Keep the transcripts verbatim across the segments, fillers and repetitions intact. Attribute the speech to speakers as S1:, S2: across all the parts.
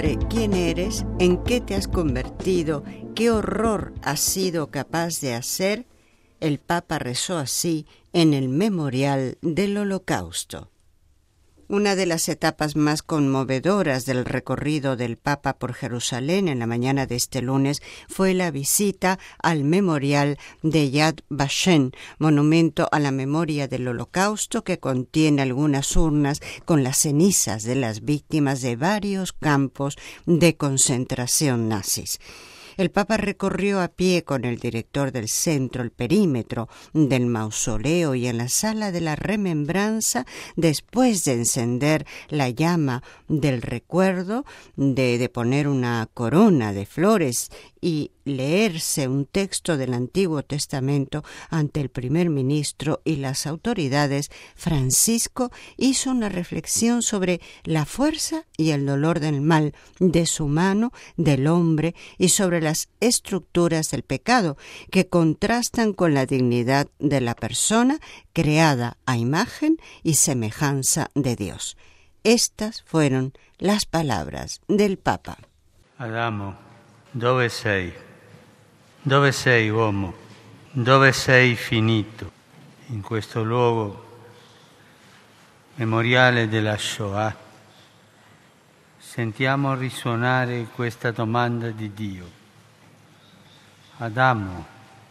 S1: Hombre, ¿quién eres? ¿En qué te has convertido? ¿Qué horror has sido capaz de hacer? El Papa rezó así en el memorial del Holocausto. Una de las etapas más conmovedoras del recorrido del Papa por Jerusalén en la mañana de este lunes fue la visita al memorial de Yad Vashem, monumento a la memoria del Holocausto que contiene algunas urnas con las cenizas de las víctimas de varios campos de concentración nazis. El Papa recorrió a pie con el director del centro el perímetro del mausoleo y en la sala de la remembranza, después de encender la llama del recuerdo, de, de poner una corona de flores y leerse un texto del Antiguo Testamento ante el primer ministro y las autoridades, Francisco hizo una reflexión sobre la fuerza y el dolor del mal deshumano del hombre y sobre las estructuras del pecado que contrastan con la dignidad de la persona creada a imagen y semejanza de Dios. Estas fueron las palabras del Papa.
S2: Adamo, dove sei? Dove sei, uomo? Dove sei finito? In questo luogo memoriale della Shoah sentiamo risuonare questa domanda di Dio. Adamo,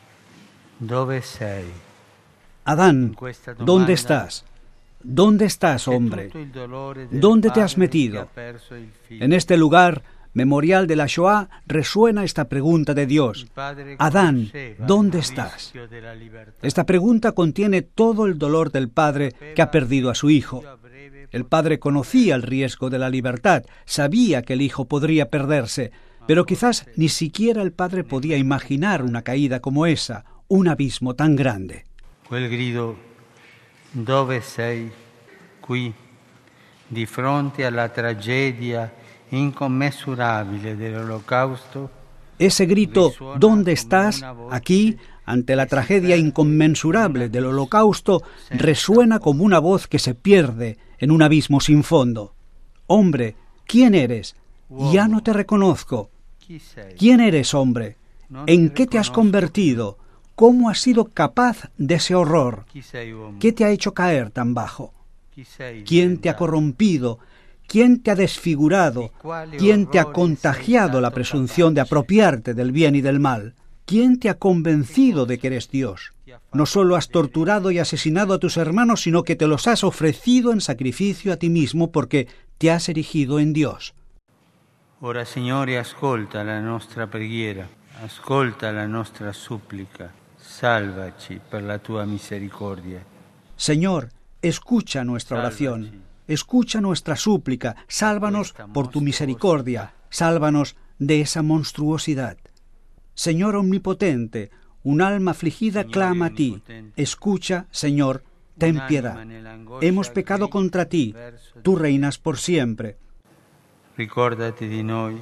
S2: dove sei?
S3: Adán, ¿dónde estás? ¿Dónde estás, hombre? ¿Dónde te has metido? En este lugar memorial de la Shoah resuena esta pregunta de Dios. Adán, ¿dónde estás? Esta pregunta contiene todo el dolor del padre que ha perdido a su hijo. El padre conocía el riesgo de la libertad, sabía que el hijo podría perderse, pero quizás ni siquiera el padre podía imaginar una caída como esa, un abismo tan grande.
S2: Quel grido, dove sei, qui, di fronte alla tragedia inconmensurabile del Holocausto.
S3: Ese grito, ¿dónde estás? Aquí, ante la tragedia inconmensurable del Holocausto, resuena como una voz que se pierde en un abismo sin fondo. Hombre, ¿quién eres? Ya no te reconozco. ¿Quién eres, hombre? ¿En qué te has convertido? ¿Cómo has sido capaz de ese horror? ¿Qué te ha hecho caer tan bajo? ¿Quién te ha corrompido? ¿Quién te ha desfigurado? ¿Quién te ha contagiado la presunción de apropiarte del bien y del mal? ¿Quién te ha convencido de que eres Dios? No solo has torturado y asesinado a tus hermanos, sino que te los has ofrecido en sacrificio a ti mismo porque te has erigido en Dios.
S2: Ora, Signore, ascolta la nostra preghiera, ascolta la nostra súplica, salvaci per la tua misericordia.
S3: Señor, escucha nuestra oración, escucha nuestra súplica, sálvanos por tu misericordia, sálvanos de esa monstruosidad. Señor omnipotente, un alma afligida clama a ti. Escucha, Señor, ten piedad. Hemos pecado contra ti, tú reinas por siempre.
S2: Ricordati di noi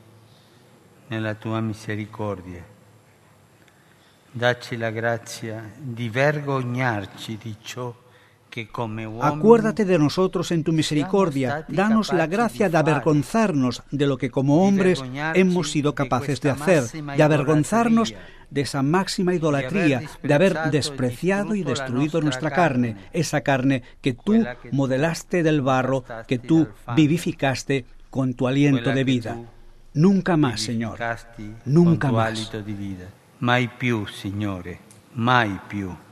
S2: nella tua misericordia. Dacci la grazia di vergognarci di ciò.
S3: Acuérdate de nosotros en tu misericordia, danos la gracia de avergonzarnos de lo que como hombres hemos sido capaces de hacer, de avergonzarnos de esa máxima idolatría, de haber despreciado y destruido nuestra carne, esa carne que tú modelaste del barro, que tú vivificaste con tu aliento de vida. Nunca más, Señor, nunca más.
S2: Mai più, Signore, mai più.